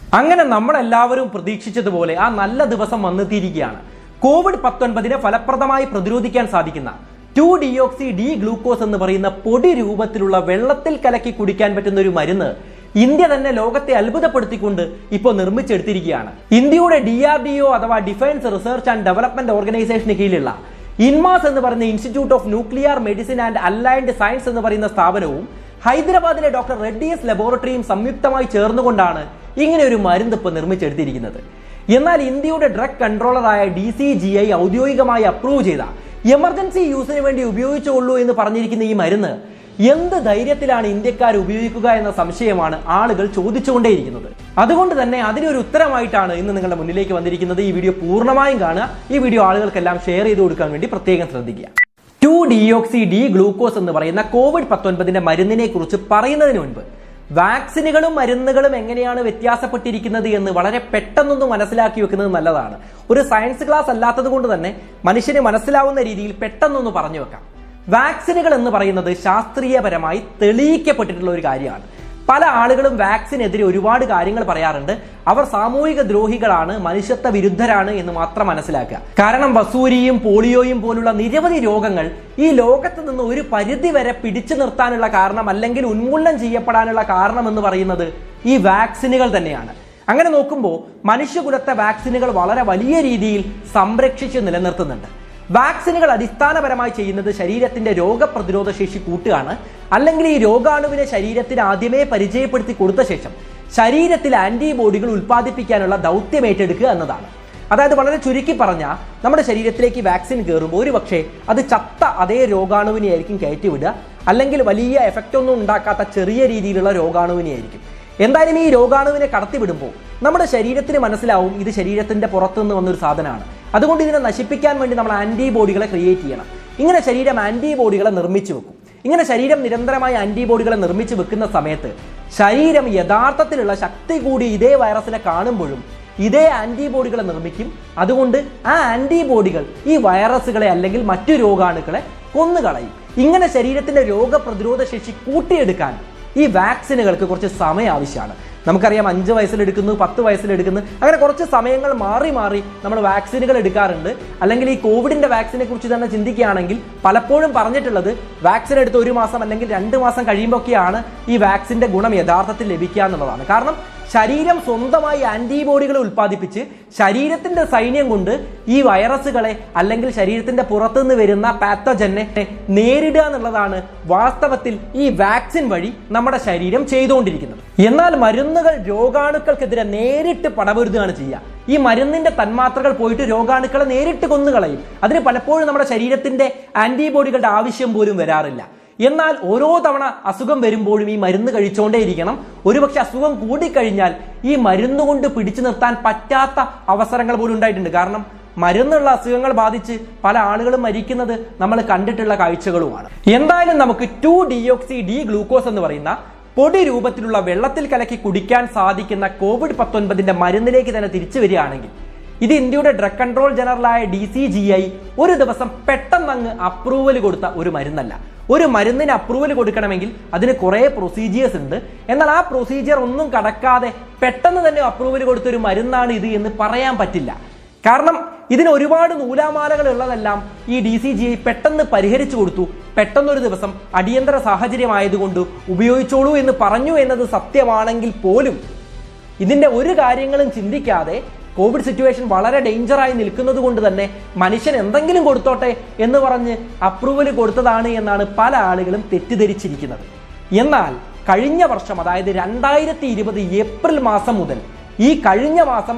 അങ്ങനെ നമ്മളെല്ലാവരും പ്രതീക്ഷിച്ചതുപോലെ ആ നല്ല ദിവസം വന്നെത്തിയിരിക്കുകയാണ്. COVID-19 ഫലപ്രദമായി പ്രതിരോധിക്കാൻ സാധിക്കുന്ന 2-deoxy-D-ഗ്ലൂക്കോസ് എന്ന് പറയുന്ന പൊടി രൂപത്തിലുള്ള വെള്ളത്തിൽ കലക്കി കുടിക്കാൻ പറ്റുന്ന ഒരു മരുന്ന് ഇന്ത്യ തന്നെ ലോകത്തെ അത്ഭുതപ്പെടുത്തിക്കൊണ്ട് ഇപ്പോൾ നിർമ്മിച്ചെടുത്തിരിക്കുകയാണ്. ഇന്ത്യയുടെ DRDO അഥവാ ഡിഫൻസ് റിസർച്ച് ആൻഡ് ഡെവലപ്മെന്റ് ഓർഗനൈസേഷന് കീഴിലുള്ള ഇൻമാസ് എന്ന് പറയുന്ന institute of nuclear medicine and allied science എന്ന് പറയുന്ന സ്ഥാപനവും ഹൈദരാബാദിലെ ഡോക്ടർ റെഡ്ഡീസ് ലബോറട്ടറിയും സംയുക്തമായി ചേർന്നുകൊണ്ടാണ് ഇങ്ങനെ ഒരു മരുന്ന് ഇപ്പോൾ നിർമ്മിച്ചെടുത്തിരിക്കുന്നത്. എന്നാൽ ഇന്ത്യയുടെ ഡ്രഗ് കൺട്രോളറായ DCGI ഔദ്യോഗികമായി അപ്രൂവ് ചെയ്ത എമർജൻസി യൂസിന് വേണ്ടി ഉപയോഗിച്ചുകൊള്ളൂ എന്ന് പറഞ്ഞിരിക്കുന്ന ഈ മരുന്ന് എന്ത് ധൈര്യത്തിലാണ് ഇന്ത്യക്കാർ ഉപയോഗിക്കുക എന്ന സംശയമാണ് ആളുകൾ ചോദിച്ചുകൊണ്ടേയിരിക്കുന്നത്. അതുകൊണ്ട് തന്നെ അതിനൊരു ഉത്തരമായിട്ടാണ് ഇന്ന് നിങ്ങളുടെ മുന്നിലേക്ക് വന്നിരിക്കുന്നത്. ഈ വീഡിയോ പൂർണ്ണമായും കാണുക. ഈ വീഡിയോ ആളുകൾക്കെല്ലാം ഷെയർ ചെയ്ത് കൊടുക്കാൻ വേണ്ടി പ്രത്യേകം ശ്രദ്ധിക്കുക. 2-deoxy-D-ഗ്ലൂക്കോസ് എന്ന് പറയുന്ന COVID-19 മരുന്നിനെ കുറിച്ച് പറയുന്നതിന് മുൻപ് വാക്സിനുകളും മരുന്നുകളും എങ്ങനെയാണ് വ്യത്യാസപ്പെട്ടിരിക്കുന്നത് എന്ന് വളരെ പെട്ടെന്നൊന്ന് മനസ്സിലാക്കി വെക്കുന്നത് നല്ലതാണ്. ഒരു സയൻസ് ക്ലാസ് അല്ലാത്തത് കൊണ്ട് തന്നെ മനുഷ്യന് മനസ്സിലാവുന്ന രീതിയിൽ പെട്ടെന്നൊന്ന് പറഞ്ഞു വെക്കാം. വാക്സിനുകൾ എന്ന് പറയുന്നത് ശാസ്ത്രീയപരമായി തെളിയിക്കപ്പെട്ടിട്ടുള്ള ഒരു കാര്യമാണ്. പല ആളുകളും വാക്സിനെതിരെ ഒരുപാട് കാര്യങ്ങൾ പറയാറുണ്ട്. അവർ സാമൂഹിക ദ്രോഹികളാണ്, മനുഷ്യത്വ വിരുദ്ധരാണ് എന്ന് മാത്രം മനസ്സിലാക്കുക. കാരണം വസൂരിയും പോളിയോയും പോലുള്ള നിരവധി രോഗങ്ങൾ ഈ ലോകത്ത് നിന്ന് ഒരു പരിധി വരെ പിടിച്ചു നിർത്താനുള്ള കാരണം അല്ലെങ്കിൽ ഉന്മൂലനം ചെയ്യപ്പെടാനുള്ള കാരണം എന്ന് പറയുന്നത് ഈ വാക്സിനുകൾ തന്നെയാണ്. അങ്ങനെ നോക്കുമ്പോൾ മനുഷ്യകുലത്തെ വാക്സിനുകൾ വളരെ വലിയ രീതിയിൽ സംരക്ഷിച്ച് നിലനിർത്തുന്നുണ്ട്. വാക്സിനുകൾ അടിസ്ഥാനപരമായി ചെയ്യുന്നത് ശരീരത്തിന്റെ രോഗപ്രതിരോധ ശേഷി കൂട്ടുകയാണ്. അല്ലെങ്കിൽ ഈ രോഗാണുവിനെ ശരീരത്തിന് ആദ്യമേ പരിചയപ്പെടുത്തി കൊടുത്ത ശേഷം ശരീരത്തിൽ ആന്റിബോഡികൾ ഉൽപ്പാദിപ്പിക്കാനുള്ള ദൗത്യം ഏറ്റെടുക്കുക എന്നതാണ്. അതായത് വളരെ ചുരുക്കി പറഞ്ഞാൽ നമ്മുടെ ശരീരത്തിലേക്ക് വാക്സിൻ കയറുമ്പോൾ ഒരു പക്ഷേ അത് ചത്ത അതേ രോഗാണുവിനെ ആയിരിക്കും കയറ്റിവിടുക, അല്ലെങ്കിൽ വലിയ എഫക്റ്റ് ഒന്നും ഉണ്ടാക്കാത്ത ചെറിയ രീതിയിലുള്ള രോഗാണുവിനെ ആയിരിക്കും. എന്തായാലും ഈ രോഗാണുവിനെ കടത്തിവിടുമ്പോൾ നമ്മുടെ ശരീരത്തിന് മനസ്സിലാവും ഇത് ശരീരത്തിന്റെ പുറത്തുനിന്ന് വന്നൊരു സാധനമാണ്. അതുകൊണ്ട് ഇതിനെ നശിപ്പിക്കാൻ വേണ്ടി നമ്മൾ ആന്റിബോഡികളെ ക്രിയേറ്റ് ചെയ്യണം. ഇങ്ങനെ ശരീരം ആന്റിബോഡികളെ നിർമ്മിച്ചു വെക്കും. ഇങ്ങനെ ശരീരം നിരന്തരമായി ആന്റിബോഡികളെ നിർമ്മിച്ചു വെക്കുന്ന സമയത്ത് ശരീരം യഥാർത്ഥത്തിലുള്ള ശക്തി കൂടി ഇതേ വൈറസിനെ കാണുമ്പോഴും ഇതേ ആന്റിബോഡികളെ നിർമ്മിക്കും. അതുകൊണ്ട് ആ ആന്റിബോഡികൾ ഈ വൈറസുകളെ അല്ലെങ്കിൽ മറ്റു രോഗാണുക്കളെ കൊന്നുകളയും. ഇങ്ങനെ ശരീരത്തിന്റെ രോഗപ്രതിരോധ ശേഷി കൂട്ടിയെടുക്കാൻ ഈ വാക്സിനുകൾക്ക് കുറച്ച് സമയം ആവശ്യമാണ്. നമുക്കറിയാം 5 വയസ്സിലെടുക്കുന്നു, 10 വയസ്സിലെടുക്കുന്നു, അങ്ങനെ കുറച്ച് സമയങ്ങൾ മാറി മാറി നമ്മൾ വാക്സിനുകൾ എടുക്കാറുണ്ട്. അല്ലെങ്കിൽ ഈ കോവിഡിന്റെ വാക്സിനെ കുറിച്ച് തന്നെ ചിന്തിക്കുകയാണെങ്കിൽ പലപ്പോഴും പറഞ്ഞിട്ടുള്ളത് വാക്സിൻ എടുത്ത് 1 മാസം അല്ലെങ്കിൽ 2 മാസം കഴിയുമ്പോഴൊക്കെയാണ് ഈ വാക്സിന്റെ ഗുണം യഥാർത്ഥത്തിൽ ലഭിക്കുക എന്നുള്ളതാണ്. കാരണം ശരീരം സ്വന്തമായി ആന്റിബോഡികൾ ഉൽപ്പാദിപ്പിച്ച് ശരീരത്തിന്റെ സൈന്യം കൊണ്ട് ഈ വൈറസുകളെ അല്ലെങ്കിൽ ശരീരത്തിന്റെ പുറത്തുനിന്ന് വരുന്ന പാത്തജനെ നേരിടുക എന്നുള്ളതാണ് വാസ്തവത്തിൽ ഈ വാക്സിൻ വഴി നമ്മുടെ ശരീരം ചെയ്തുകൊണ്ടിരിക്കുന്നത്. എന്നാൽ മരുന്നുകൾ രോഗാണുക്കൾക്കെതിരെ നേരിട്ട് പടപൊരുതുകയാണ് ചെയ്യുക. ഈ മരുന്നിന്റെ തന്മാത്രകൾ പോയിട്ട് രോഗാണുക്കളെ നേരിട്ട് കൊന്നുകളയും. അതിന് പലപ്പോഴും നമ്മുടെ ശരീരത്തിന്റെ ആന്റിബോഡികളുടെ ആവശ്യം പോലും വരാറില്ല. എന്നാൽ ഓരോ തവണ അസുഖം വരുമ്പോഴും ഈ മരുന്ന് കഴിച്ചുകൊണ്ടേയിരിക്കണം. ഒരുപക്ഷെ അസുഖം കൂടിക്കഴിഞ്ഞാൽ ഈ മരുന്ന് കൊണ്ട് പിടിച്ചു നിർത്താൻ പറ്റാത്ത അവസരങ്ങൾ പോലും ഉണ്ടായിട്ടുണ്ട്. കാരണം മരുന്നുള്ള അസുഖങ്ങൾ ബാധിച്ച് പല ആളുകളും മരിക്കുന്നത് നമ്മൾ കണ്ടിട്ടുള്ള കാഴ്ചകളുമാണ്. എന്തായാലും നമുക്ക് 2-deoxy-D-ഗ്ലൂക്കോസ് എന്ന് പറയുന്ന പൊടി രൂപത്തിലുള്ള വെള്ളത്തിൽ കലക്കി കുടിക്കാൻ സാധിക്കുന്ന COVID-19 മരുന്നിലേക്ക് തന്നെ തിരിച്ചു വരികയാണെങ്കിൽ ഇത് ഇന്ത്യയുടെ ഡ്രഗ് കൺട്രോൾ ജനറലായ DCGI ഒരു ദിവസം പെട്ടെന്നങ്ങ് അപ്രൂവൽ കൊടുത്ത ഒരു മരുന്നല്ല. ഒരു മരുന്നിന് അപ്രൂവൽ കൊടുക്കണമെങ്കിൽ അതിന് കുറെ പ്രൊസീജിയേഴ്സ് ഉണ്ട്. എന്നാൽ ആ പ്രൊസീജിയർ ഒന്നും കടക്കാതെ പെട്ടെന്ന് തന്നെ അപ്രൂവൽ കൊടുത്തൊരു മരുന്നാണ് ഇത് എന്ന് പറയാൻ പറ്റില്ല. കാരണം ഇതിന് ഒരുപാട് നൂലാമാലകൾ ഉള്ളതെല്ലാം ഈ DCGI പെട്ടെന്ന് പരിഹരിച്ചു കൊടുത്തു. പെട്ടെന്നൊരു ദിവസം അടിയന്തര സാഹചര്യമായതുകൊണ്ട് ഉപയോഗിച്ചോളൂ എന്ന് പറഞ്ഞു എന്നത് സത്യമാണെങ്കിൽ പോലും ഇതിന്റെ ഒരു കാര്യങ്ങളും ചിന്തിക്കാതെ കോവിഡ് സിറ്റുവേഷൻ വളരെ ഡേഞ്ചറായി നിൽക്കുന്നത് കൊണ്ട് തന്നെ മനുഷ്യൻ എന്തെങ്കിലും കൊടുത്തോട്ടെ എന്ന് പറഞ്ഞ് അപ്രൂവൽ കൊടുത്തതാണ് എന്നാണ് പല ആളുകളും തെറ്റിദ്ധരിച്ചിരിക്കുന്നത്. എന്നാൽ കഴിഞ്ഞ വർഷം, അതായത് 2020 ഏപ്രിൽ മാസം മുതൽ ഈ കഴിഞ്ഞ മാസം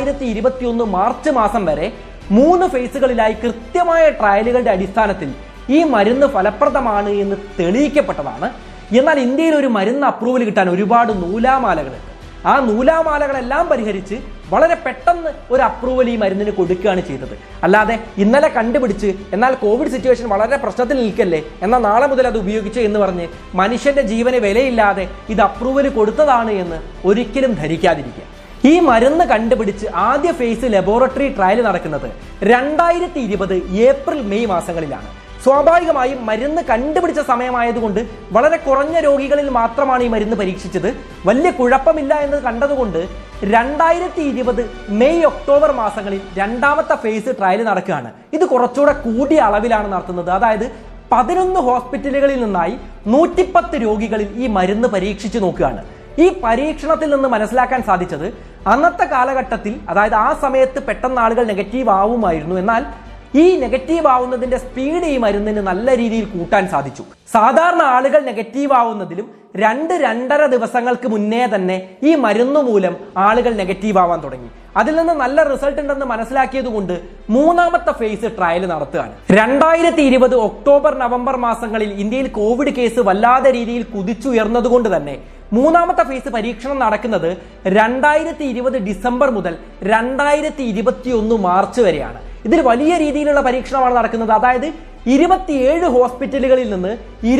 2021 മാർച്ച് മാസം വരെ 3 ഫേസുകളിലായി കൃത്യമായ ട്രയലുകളുടെ അടിസ്ഥാനത്തിൽ ഈ മരുന്ന് ഫലപ്രദമാണ് എന്ന് തെളിയിക്കപ്പെട്ടതാണ്. എന്നാൽ ഇന്ത്യയിൽ ഒരു മരുന്ന് അപ്രൂവൽ കിട്ടാൻ ഒരുപാട് നൂലാമാലകളുണ്ട്. ആ നൂലാമാലകളെല്ലാം പരിഹരിച്ച് വളരെ പെട്ടെന്ന് ഒരു അപ്രൂവൽ ഈ മരുന്നിന് കൊടുക്കുകയാണ് ചെയ്തത്. അല്ലാതെ ഇന്നലെ കണ്ടുപിടിച്ച് എന്നാൽ കോവിഡ് സിറ്റുവേഷൻ വളരെ പ്രശ്നത്തിൽ നിൽക്കല്ലേ എന്നാൽ നാളെ മുതൽ അത് ഉപയോഗിച്ചു എന്ന് പറഞ്ഞ് മനുഷ്യന്റെ ജീവന് വിലയില്ലാതെ ഇത് അപ്രൂവൽ കൊടുത്തതാണ് എന്ന് ഒരിക്കലും ധരിക്കാതിരിക്കുക. ഈ മരുന്ന് കണ്ടുപിടിച്ച് ആദ്യ ഫേസ് ലബോറട്ടറി ട്രയൽ നടക്കുന്നത് 2020 ഏപ്രിൽ മെയ് മാസങ്ങളിലാണ്. സ്വാഭാവികമായും മരുന്ന് കണ്ടുപിടിച്ച സമയമായതുകൊണ്ട് വളരെ കുറഞ്ഞ രോഗികളിൽ മാത്രമാണ് ഈ മരുന്ന് പരീക്ഷിച്ചത്. വലിയ കുഴപ്പമില്ല എന്ന് കണ്ടതുകൊണ്ട് 2020 മെയ് ഒക്ടോബർ മാസങ്ങളിൽ രണ്ടാമത്തെ ഫേസ് ട്രയൽ നടക്കുകയാണ്. ഇത് കുറച്ചുകൂടെ കൂടിയ അളവിലാണ് നടത്തുന്നത്. അതായത് 11 ഹോസ്പിറ്റലുകളിൽ നിന്നായി 110 രോഗികളിൽ ഈ മരുന്ന് പരീക്ഷിച്ചു നോക്കുകയാണ്. ഈ പരീക്ഷണത്തിൽ നിന്ന് മനസ്സിലാക്കാൻ സാധിച്ചത് അന്നത്തെ കാലഘട്ടത്തിൽ, അതായത് ആ സമയത്ത് പെട്ടെന്ന് ആളുകൾ നെഗറ്റീവ് ആവുമായിരുന്നു. എന്നാൽ ഈ നെഗറ്റീവ് ആവുന്നതിന്റെ സ്പീഡ് ഈ മരുന്നിന് നല്ല രീതിയിൽ കൂട്ടാൻ സാധിച്ചു. സാധാരണ ആളുകൾ നെഗറ്റീവ് ആവുന്നതിലും 2-2.5 ദിവസങ്ങൾക്ക് മുന്നേ തന്നെ ഈ മരുന്ന് മൂലം ആളുകൾ നെഗറ്റീവ് ആവാൻ തുടങ്ങി. അതിൽ നിന്ന് നല്ല റിസൾട്ട് ഉണ്ടെന്ന് മനസ്സിലാക്കിയത് കൊണ്ട് മൂന്നാമത്തെ ഫേസ് ട്രയൽ നടത്തുകയാണ്. 2020 ഒക്ടോബർ നവംബർ മാസങ്ങളിൽ ഇന്ത്യയിൽ കോവിഡ് കേസ് വല്ലാതെ രീതിയിൽ കുതിച്ചുയർന്നതുകൊണ്ട് തന്നെ മൂന്നാമത്തെ ഫേസ് പരീക്ഷണം നടക്കുന്നത് 2020 ഡിസംബർ മുതൽ 2021 മാർച്ച് വരെയാണ്. ഇതിൽ വലിയ രീതിയിലുള്ള പരീക്ഷണമാണ് നടക്കുന്നത്. അതായത് 27 ഹോസ്പിറ്റലുകളിൽ നിന്ന്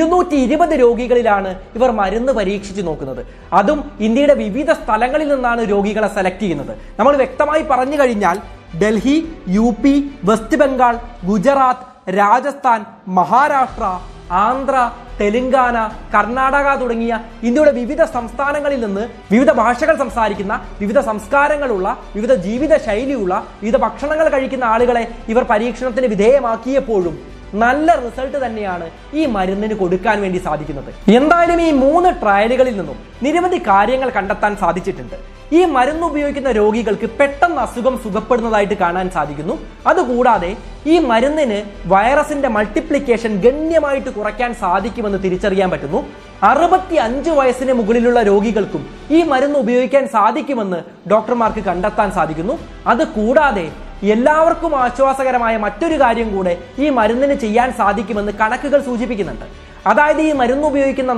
220 രോഗികളിലാണ് ഇവർ മരുന്ന് പരീക്ഷിച്ചു നോക്കുന്നത്. അതും ഇന്ത്യയുടെ വിവിധ സ്ഥലങ്ങളിൽ നിന്നാണ് രോഗികളെ സെലക്ട് ചെയ്യുന്നത്. നമ്മൾ വ്യക്തമായി പറഞ്ഞു കഴിഞ്ഞാൽ ഡൽഹി, UP, വെസ്റ്റ് ബംഗാൾ, ഗുജറാത്ത്, രാജസ്ഥാൻ, മഹാരാഷ്ട്ര, ആന്ധ്ര, തെലങ്കാന, കർണാടക തുടങ്ങിയ ഇന്ത്യയുടെ വിവിധ സംസ്ഥാനങ്ങളിൽ നിന്ന് വിവിധ ഭാഷകൾ സംസാരിക്കുന്ന, വിവിധ സംസ്കാരങ്ങളുള്ള, വിവിധ ജീവിത ശൈലിയുള്ള, വിവിധ ഭക്ഷണങ്ങൾ കഴിക്കുന്ന ആളുകളെ ഇവർ പരീക്ഷണത്തിന് വിധേയമാക്കിയപ്പോഴും നല്ല റിസൾട്ട് തന്നെയാണ് ഈ മരുന്നിന് കൊടുക്കാൻ വേണ്ടി സാധിക്കുന്നത്. എന്തായാലും ഈ 3 ട്രയലുകളിൽ നിന്നും നിരവധി കാര്യങ്ങൾ കണ്ടെത്താൻ സാധിച്ചിട്ടുണ്ട്. ഈ മരുന്ന് ഉപയോഗിക്കുന്ന രോഗികൾക്ക് പെട്ടെന്ന് അസുഖം സുഖപ്പെടുന്നതായിട്ട് കാണാൻ സാധിക്കുന്നു. അതുകൂടാതെ ഈ മരുന്നിന് വൈറസിന്റെ മൾട്ടിപ്ലിക്കേഷൻ ഗണ്യമായിട്ട് കുറയ്ക്കാൻ സാധിക്കുമെന്ന് തിരിച്ചറിയാൻ പറ്റുന്നു. 65 വയസ്സിന് മുകളിലുള്ള രോഗികൾക്കും ഈ മരുന്ന് ഉപയോഗിക്കാൻ സാധിക്കുമെന്ന് ഡോക്ടർമാർക്ക് കണ്ടെത്താൻ സാധിക്കുന്നു. അതുകൂടാതെ എല്ലാവർക്കും ആശ്വാസകരമായ മറ്റൊരു കാര്യം കൂടെ ഈ മരുന്നിന് ചെയ്യാൻ സാധിക്കുമെന്ന് കണക്കുകൾ സൂചിപ്പിക്കുന്നുണ്ട്. അതായത് ഈ മരുന്ന് ഉപയോഗിക്കുന്ന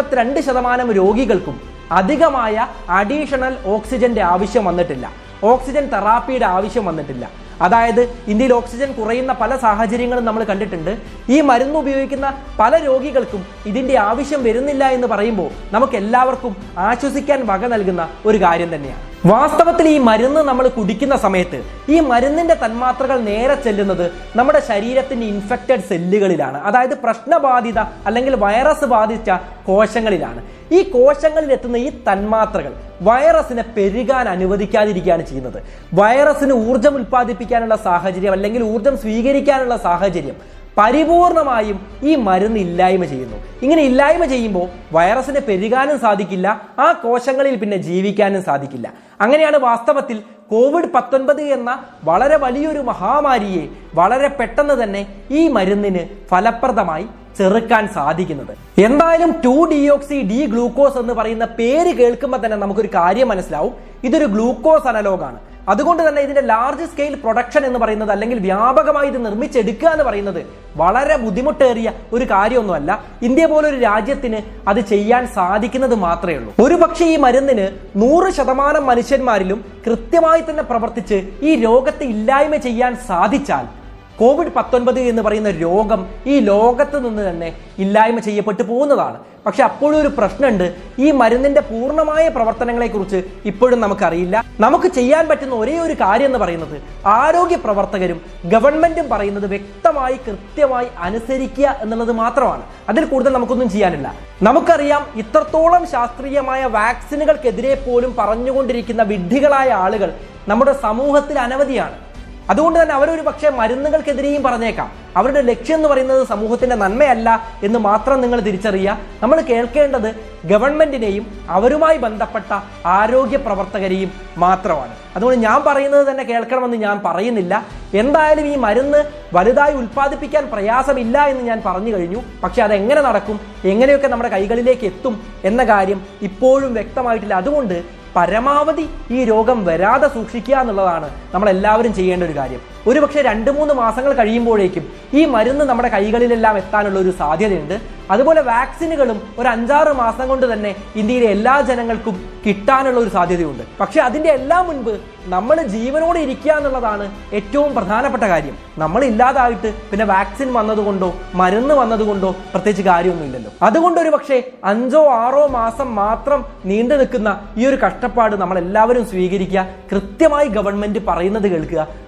42% രോഗികൾക്കും അധികമായ അഡീഷണൽ ഓക്സിജന്റെ ആവശ്യം വന്നിട്ടില്ല, ഓക്സിജൻ തെറാപ്പിയുടെ ആവശ്യം വന്നിട്ടില്ല. അതായത് ഇന്ത്യയിൽ ഓക്സിജൻ കുറയുന്ന പല സാഹചര്യങ്ങളും നമ്മൾ കണ്ടിട്ടുണ്ട്. ഈ മരുന്ന് ഉപയോഗിക്കുന്ന പല രോഗികൾക്കും ഇതിന്റെ ആവശ്യം വരുന്നില്ല എന്ന് പറയുമ്പോൾ നമുക്ക് എല്ലാവർക്കും ആശ്വസിക്കാൻ വക നൽകുന്ന ഒരു കാര്യം തന്നെയാണ്. വാസ്തവത്തിൽ ഈ മരുന്ന് നമ്മൾ കുടിക്കുന്ന സമയത്ത് ഈ മരുന്നിന്റെ തന്മാത്രകൾ നേരെ ചെല്ലുന്നത് നമ്മുടെ ശരീരത്തിന്റെ ഇൻഫെക്റ്റഡ് സെല്ലുകളിലാണ്. അതായത് പ്രശ്നബാധിത അല്ലെങ്കിൽ വൈറസ് ബാധിച്ച കോശങ്ങളിലാണ്. ഈ കോശങ്ങളിൽ എത്തുന്ന ഈ തന്മാത്രകൾ വൈറസിനെ പെരുകാൻ അനുവദിക്കാതിരിക്കുകയാണ് ചെയ്യുന്നത്. വൈറസിന് ഊർജം ഉൽപ്പാദിപ്പിക്കാനുള്ള സാഹചര്യം അല്ലെങ്കിൽ ഊർജം സ്വീകരിക്കാനുള്ള സാഹചര്യം പരിപൂർണമായും ഈ മരുന്ന് ഇല്ലായ്മ ചെയ്യുന്നു. ഇങ്ങനെ ഇല്ലായ്മ ചെയ്യുമ്പോൾ വൈറസിനെ പെരുകാനും സാധിക്കില്ല, ആ കോശങ്ങളിൽ പിന്നെ ജീവിക്കാനും സാധിക്കില്ല. അങ്ങനെയാണ് വാസ്തവത്തിൽ COVID-19 എന്ന വളരെ വലിയൊരു മഹാമാരിയെ വളരെ പെട്ടെന്ന് തന്നെ ഈ മരുന്നിന് ഫലപ്രദമായി ചെറുക്കാൻ സാധിക്കുന്നത്. എന്തായാലും 2-deoxy-D-ഗ്ലൂക്കോസ് എന്ന് പറയുന്ന പേര് കേൾക്കുമ്പോൾ തന്നെ നമുക്കൊരു കാര്യം മനസ്സിലാവും, ഇതൊരു ഗ്ലൂക്കോസ് അനലോഗാണ്. അതുകൊണ്ട് തന്നെ ഇതിന്റെ ലാർജ് സ്കെയിൽ പ്രൊഡക്ഷൻ എന്ന് പറയുന്നത് അല്ലെങ്കിൽ വ്യാപകമായി ഇത് നിർമ്മിച്ചെടുക്കുക എന്ന് പറയുന്നത് വളരെ ബുദ്ധിമുട്ടേറിയ ഒരു കാര്യമൊന്നുമല്ല. ഇന്ത്യ പോലൊരു രാജ്യത്തിന് അത് ചെയ്യാൻ സാധിക്കുന്നത് മാത്രമേ ഉള്ളൂ. ഒരു പക്ഷേ ഈ മരുന്നിന് 100% മനുഷ്യന്മാരിലും കൃത്യമായി തന്നെ പ്രവർത്തിച്ച് ഈ രോഗത്തെ ഇല്ലായ്മ ചെയ്യാൻ സാധിച്ചാൽ COVID-19 എന്ന് പറയുന്ന രോഗം ഈ ലോകത്ത് നിന്ന് തന്നെ ഇല്ലായ്മ ചെയ്യപ്പെട്ടു പോകുന്നതാണ്. പക്ഷെ അപ്പോഴും ഒരു പ്രശ്നമുണ്ട്. ഈ മരുന്നിന്റെ പൂർണ്ണമായ പ്രവർത്തനങ്ങളെ കുറിച്ച് ഇപ്പോഴും നമുക്കറിയില്ല. നമുക്ക് ചെയ്യാൻ പറ്റുന്ന ഒരേ ഒരു കാര്യം എന്ന് പറയുന്നത് ആരോഗ്യ പ്രവർത്തകരും ഗവൺമെന്റും പറയുന്നത് വ്യക്തമായി കൃത്യമായി അനുസരിക്കുക എന്നുള്ളത് മാത്രമാണ്. അതിൽ കൂടുതൽ നമുക്കൊന്നും ചെയ്യാനില്ല. നമുക്കറിയാം, ഇത്രത്തോളം ശാസ്ത്രീയമായ വാക്സിനുകൾക്കെതിരെ പോലും പറഞ്ഞുകൊണ്ടിരിക്കുന്ന വിഡ്ഢികളായ ആളുകൾ നമ്മുടെ സമൂഹത്തിൽ അനവധിയാണ്. അതുകൊണ്ട് തന്നെ അവരൊരു പക്ഷേ മരുന്നുകൾക്കെതിരെയും പറഞ്ഞേക്കാം. അവരുടെ ലക്ഷ്യം എന്ന് പറയുന്നത് സമൂഹത്തിന്റെ നന്മയല്ല എന്ന് മാത്രം നിങ്ങൾ തിരിച്ചറിയുക. നമ്മൾ കേൾക്കേണ്ടത് ഗവൺമെന്റിനെയും അവരുമായി ബന്ധപ്പെട്ട ആരോഗ്യ പ്രവർത്തകരെയും മാത്രമാണ്. അതുകൊണ്ട് ഞാൻ പറയുന്നത് തന്നെ കേൾക്കണമെന്ന് ഞാൻ പറയുന്നില്ല. എന്തായാലും ഈ മരുന്ന് വലുതായി ഉൽപ്പാദിപ്പിക്കാൻ പ്രയാസമില്ല എന്ന് ഞാൻ പറഞ്ഞു കഴിഞ്ഞു. പക്ഷെ അതെങ്ങനെ നടക്കും, എങ്ങനെയൊക്കെ നമ്മുടെ കൈകളിലേക്ക് എത്തും എന്ന കാര്യം ഇപ്പോഴും വ്യക്തമായിട്ടില്ല. അതുകൊണ്ട് പരമാവധി ഈ രോഗം വരാതെ സൂക്ഷിക്കുക എന്നുള്ളതാണ് നമ്മൾ എല്ലാവരും ചെയ്യേണ്ട ഒരു കാര്യം. ഒരുപക്ഷെ 2-3 മാസങ്ങൾ കഴിയുമ്പോഴേക്കും ഈ മരുന്ന് നമ്മുടെ കൈകളിലെല്ലാം എത്താനുള്ള ഒരു സാധ്യതയുണ്ട്. അതുപോലെ വാക്സിനുകളും ഒരു 5-6 മാസം കൊണ്ട് തന്നെ ഇന്ത്യയിലെ എല്ലാ ജനങ്ങൾക്കും കിട്ടാനുള്ള ഒരു സാധ്യതയുണ്ട്. പക്ഷെ അതിന്റെ എല്ലാം മുൻപ് നമ്മൾ ജീവനോടെ ഇരിക്കുക എന്നുള്ളതാണ് ഏറ്റവും പ്രധാനപ്പെട്ട കാര്യം. നമ്മൾ ഇല്ലാതായിട്ട് പിന്നെ വാക്സിൻ വന്നതുകൊണ്ടോ മരുന്ന് വന്നതുകൊണ്ടോ പ്രത്യേകിച്ച് കാര്യമൊന്നുമില്ലല്ലോ. അതുകൊണ്ട് ഒരു പക്ഷേ 5-6 മാസം മാത്രം നീണ്ടു നിൽക്കുന്ന ഈ ഒരു കഷ്ടപ്പാട് നമ്മൾ എല്ലാവരും സ്വീകരിക്കുക. കൃത്യമായി ഗവൺമെന്റ് പറയുന്നത് കേൾക്കുക.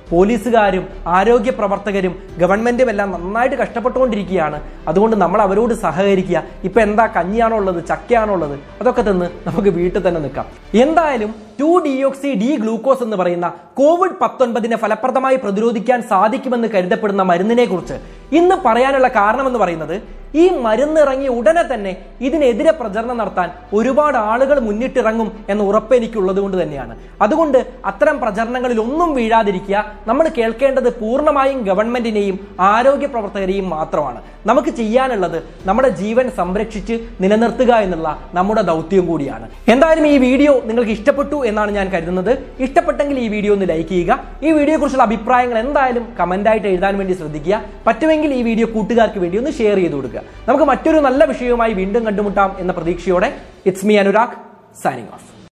പോലീസുകാരും ആരോഗ്യ പ്രവർത്തകരും ഗവൺമെന്റും എല്ലാം നന്നായിട്ട് കഷ്ടപ്പെട്ടുകൊണ്ടിരിക്കുകയാണ്. അതുകൊണ്ട് നമ്മൾ അവരോട് സഹകരിക്കുക. ഇപ്പൊ എന്താ കഞ്ഞിയാണോ ഉള്ളത്, ചക്കയാണോ ഉള്ളത്, അതൊക്കെ തന്ന് നമുക്ക് വീട്ടിൽ തന്നെ നിൽക്കാം. എന്തായാലും 2-deoxy-D-ഗ്ലൂക്കോസ് എന്ന് പറയുന്ന COVID-19 ഫലപ്രദമായി പ്രതിരോധിക്കാൻ സാധിക്കുമെന്ന് കരുതപ്പെടുന്ന മരുന്നിനെ കുറിച്ച് ഇന്ന് പറയാനുള്ള കാരണം എന്ന് പറയുന്നത്, ഈ മരുന്ന് ഇറങ്ങിയ ഉടനെ തന്നെ ഇതിനെതിരെ പ്രചരണം നടത്താൻ ഒരുപാട് ആളുകൾ മുന്നിട്ടിറങ്ങും എന്ന ഉറപ്പ് എനിക്കുള്ളത് കൊണ്ട് തന്നെയാണ്. അതുകൊണ്ട് അത്തരം പ്രചരണങ്ങളിൽ ഒന്നും വീഴാതിരിക്കുക. നമ്മൾ കേൾക്കേണ്ടത് പൂർണ്ണമായും ഗവൺമെന്റിനെയും ആരോഗ്യ പ്രവർത്തകരെയും മാത്രമാണ്. നമുക്ക് ചെയ്യാനുള്ളത് നമ്മുടെ ജീവൻ സംരക്ഷിച്ച് നിലനിർത്തുക എന്നുള്ള നമ്മുടെ ദൗത്യം കൂടിയാണ്. എന്തായാലും ഈ വീഡിയോ നിങ്ങൾക്ക് ഇഷ്ടപ്പെട്ടു എന്നാണ് ഞാൻ കരുതുന്നത്. ഇഷ്ടപ്പെട്ടെങ്കിൽ ഈ വീഡിയോ ഒന്ന് ലൈക്ക് ചെയ്യുക. ഈ വീഡിയോയെ കുറിച്ചുള്ള അഭിപ്രായങ്ങൾ എന്തായാലും കമന്റ് ആയിട്ട് എഴുതാൻ വേണ്ടി ശ്രദ്ധിക്കുക. പറ്റുമെങ്കിൽ ഈ വീഡിയോ കൂട്ടുകാർക്ക് വേണ്ടി ഒന്ന് ഷെയർ ചെയ്ത് കൊടുക്കുക. നമുക്ക് മറ്റൊരു നല്ല വിഷയവുമായി വീണ്ടും കണ്ടുമുട്ടാം എന്ന പ്രതീക്ഷയോടെ it's me Anurag, signing of.